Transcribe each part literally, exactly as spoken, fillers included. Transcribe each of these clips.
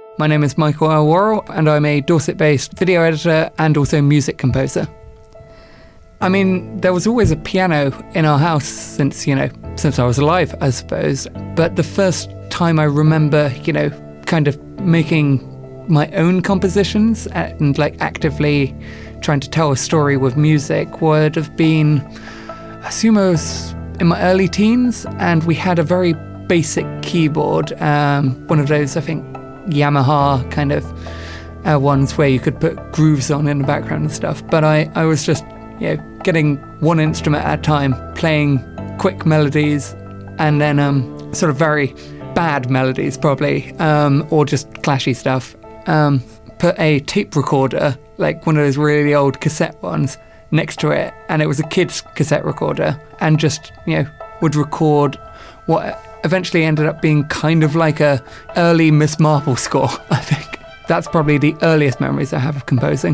My name is Michael L. Worrell, and I'm a Dorset-based video editor and also music composer. I mean, there was always a piano in our house since, you know, since I was alive, I suppose. But the first time I remember, you know, kind of making my own compositions and like actively trying to tell a story with music would have been, I assume I was in my early teens, and we had a very basic keyboard, um, one of those, I think, Yamaha kind of uh, ones where you could put grooves on in the background and stuff. But I, I was just, you know, getting one instrument at a time, playing quick melodies, and then um, sort of very bad melodies probably, um, or just clashy stuff. Um, put a tape recorder, like one of those really old cassette ones, next to it, and it was a kid's cassette recorder, and just, you know, would record what eventually ended up being kind of like a early Miss Marple score, I think. That's probably the earliest memories I have of composing.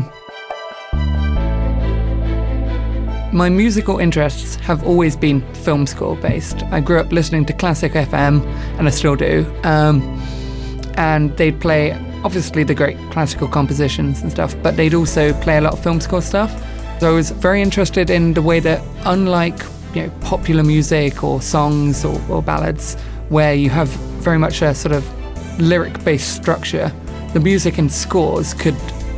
My musical interests have always been film score based. I grew up listening to classic F M, and I still do. Um, and they'd play, obviously, the great classical compositions and stuff, but they'd also play a lot of film score stuff. So I was very interested in the way that, unlike, you know, popular music or songs or, or ballads, where you have very much a sort of lyric-based structure, the music and scores could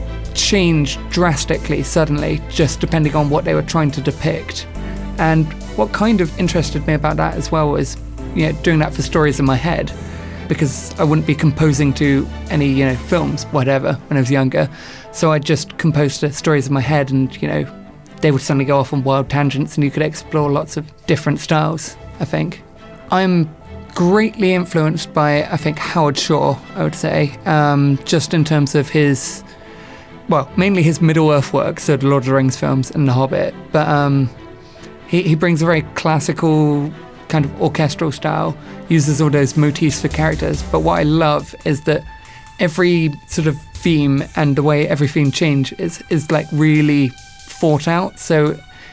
change drastically suddenly, just depending on what they were trying to depict. And what kind of interested me about that as well was, you know, doing that for stories in my head, because I wouldn't be composing to any, you know, films, whatever, when I was younger. So I just composed the stories in my head, and, you know, they would suddenly go off on wild tangents, and you could explore lots of different styles, I think. I'm greatly influenced by, I think, Howard Shore, I would say, um, just in terms of his, well, mainly his Middle-earth work, so the Lord of the Rings films and The Hobbit, but um, he, he brings a very classical kind of orchestral style, uses all those motifs for characters, but what I love is that every sort of theme and the way every theme changes is like really thought out. So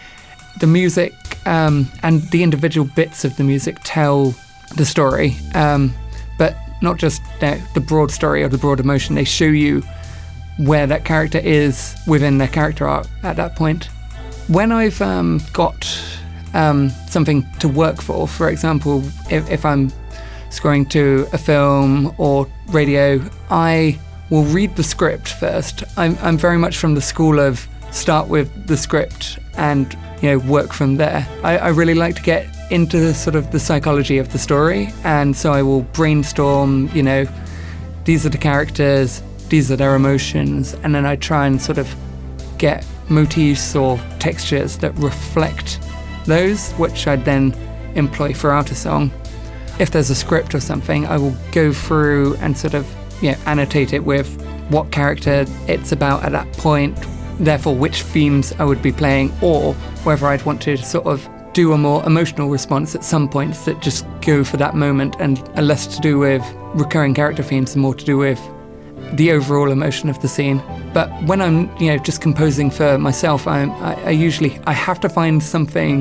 the music um, and the individual bits of the music tell the story, um, but not just, you know, the broad story or the broad emotion. They show you where that character is within their character arc at that point. When I've um, got um, something to work for, for example, if, if I'm scoring to a film or radio, I will read the script first. I'm, I'm very much from the school of start with the script and, you know, work from there. I, I really like to get into the, sort of the psychology of the story, and so I will brainstorm, you know, these are the characters, these are their emotions, and then I try and sort of get motifs or textures that reflect those, which I then employ throughout a song. If there's a script or something, I will go through and sort of, you know, annotate it with what character it's about at that point, therefore which themes I would be playing, or whether I'd want to sort of do a more emotional response at some points that just go for that moment and are less to do with recurring character themes and more to do with the overall emotion of the scene. But when I'm, you know, just composing for myself, I'm, I, I usually, I have to find something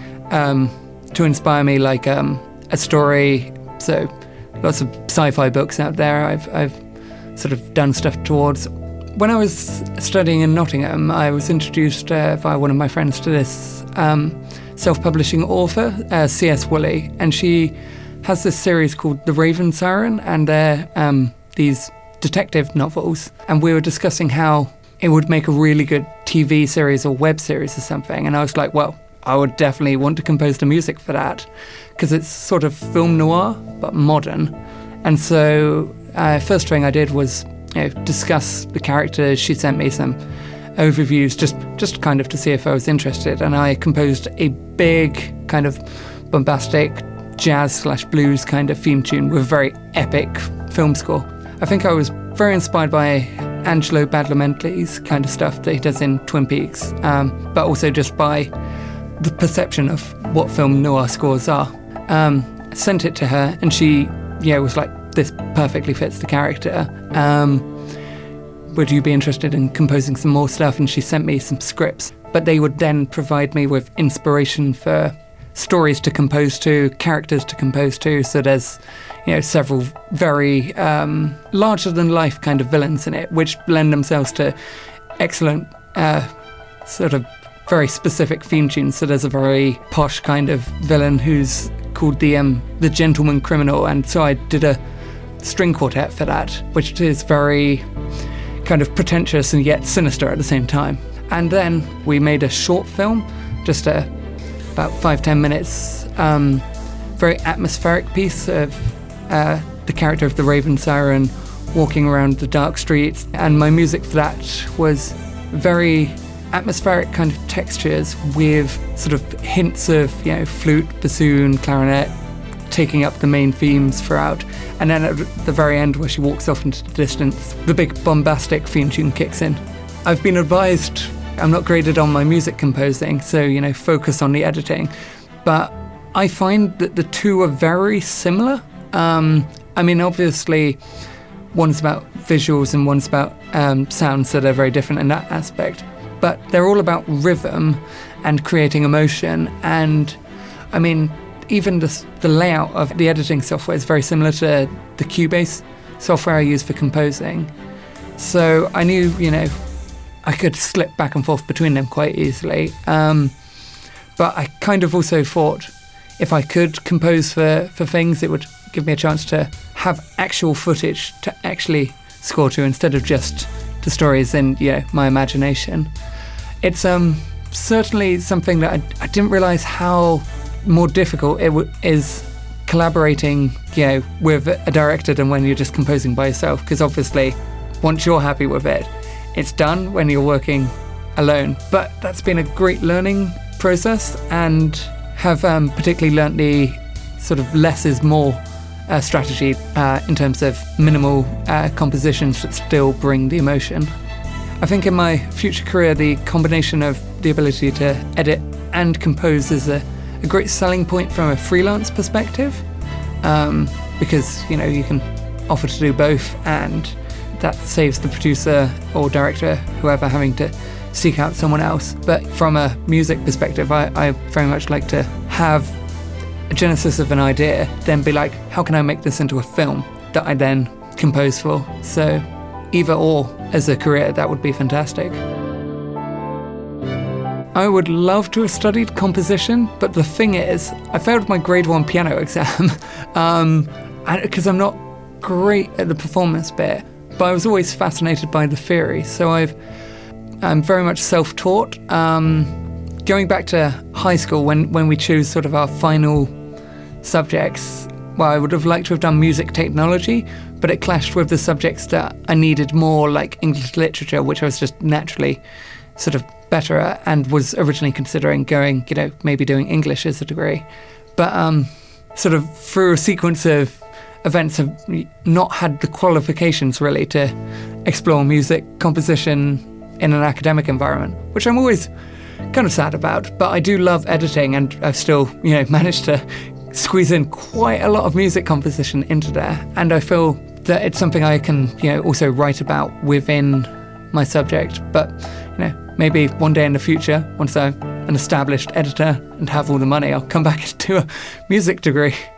um, to inspire me, like um, a story. So lots of sci-fi books out there I've, I've sort of done stuff towards. When I was studying in Nottingham, I was introduced uh, via one of my friends to this um, self-publishing author, uh, C S Woolley, and she has this series called The Raven Siren, and they're um, these detective novels, and we were discussing how it would make a really good T V series or web series or something, and I was like, well, I would definitely want to compose the music for that, because it's sort of film noir, but modern. And so uh, first thing I did was, you know, discuss the characters. She sent me some overviews, just, just kind of to see if I was interested, and I composed a big kind of bombastic jazz slash blues kind of theme tune with a very epic film score. I think I was very inspired by Angelo Badalamenti's kind of stuff that he does in Twin Peaks, um, but also just by the perception of what film noir scores are. Um, sent it to her, and she, yeah, was like, this perfectly fits the character. Um, would you be interested in composing some more stuff? And she sent me some scripts, but they would then provide me with inspiration for stories to compose to, characters to compose to. So there's, you know, several very um, larger-than-life kind of villains in it, which lend themselves to excellent uh, sort of very specific theme tunes. So there's a very posh kind of villain who's called the um, the Gentleman Criminal, and so I did a string quartet for that, which is very kind of pretentious and yet sinister at the same time. And then we made a short film, just a about five ten minutes, um, very atmospheric piece of uh, the character of the Raven Siren walking around the dark streets, and my music for that was very atmospheric kind of textures with sort of hints of, you know, flute, bassoon, clarinet taking up the main themes throughout. And then at the very end, where she walks off into the distance, the big bombastic theme tune kicks in. I've been advised I'm not graded on my music composing, so, you know, focus on the editing. But I find that the two are very similar. Um, I mean, obviously, one's about visuals and one's about um, sound, so they're very different in that aspect. But they're all about rhythm and creating emotion. And, I mean, even the, the layout of the editing software is very similar to the Cubase software I use for composing. So I knew, you know, I could slip back and forth between them quite easily. Um, but I kind of also thought if I could compose for, for things, it would give me a chance to have actual footage to actually score to instead of just the stories in, you know, my imagination. It's um, certainly something that I, I didn't realise how more difficult it w- is collaborating, you know, with a director than when you're just composing by yourself. Because obviously, once you're happy with it, it's done when you're working alone. But that's been a great learning process, and have um, particularly learnt the sort of less is more uh, strategy uh, in terms of minimal uh, compositions that still bring the emotion. I think in my future career, the combination of the ability to edit and compose is a, a great selling point from a freelance perspective, um, because, you know, you can offer to do both, and that saves the producer or director, whoever, having to seek out someone else. But from a music perspective, I, I very much like to have a genesis of an idea, then be like, how can I make this into a film that I then compose for? So either or as a career, that would be fantastic. I would love to have studied composition, but the thing is, I failed my grade one piano exam um, because I'm not great at the performance bit, but I was always fascinated by the theory. So I've, I'm very much self-taught. Um, going back to high school, when, when we choose sort of our final subjects, well, I would have liked to have done music technology, but it clashed with the subjects that I needed more, like English literature, which I was just naturally sort of better at, and was originally considering going, you know, maybe doing English as a degree. But um, sort of through a sequence of events, have not had the qualifications really to explore music composition in an academic environment, which I'm always kind of sad about. But I do love editing, and I've still, you know, managed to squeeze in quite a lot of music composition into there. And I feel that it's something I can, you know, also write about within my subject. But, you know, maybe one day in the future, once I'm an established editor and have all the money, I'll come back to a music degree.